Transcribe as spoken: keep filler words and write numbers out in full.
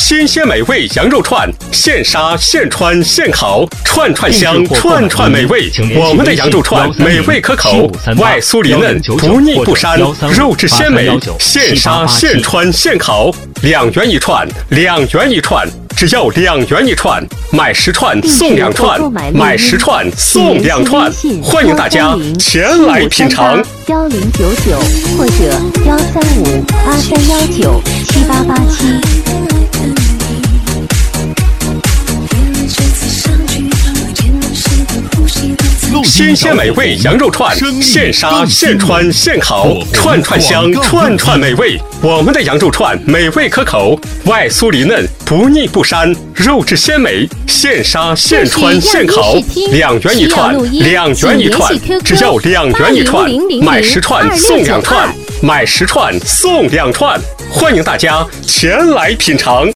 新鲜美味羊肉串，现杀现穿现烤，串串香，串串美味。我们的羊肉串美味可口，外酥里嫩，不腻不膻，肉质鲜美，现杀现穿现烤，两元一串，两元一串。只要两元一串，买十串送两串，买十串送两串，欢迎大家前来品尝。 幺零九九或者幺三五八三幺九七八八七。 新鲜美味羊肉串，现杀现穿现烤，串串香，串串美味。我们的羊肉串美味可口，外酥里嫩，不腻不膻，肉质鲜美，现杀现穿现烤，两元一串，两元一串，只要两元一串，买十串送两串，买十串送两串，欢迎大家前来品尝。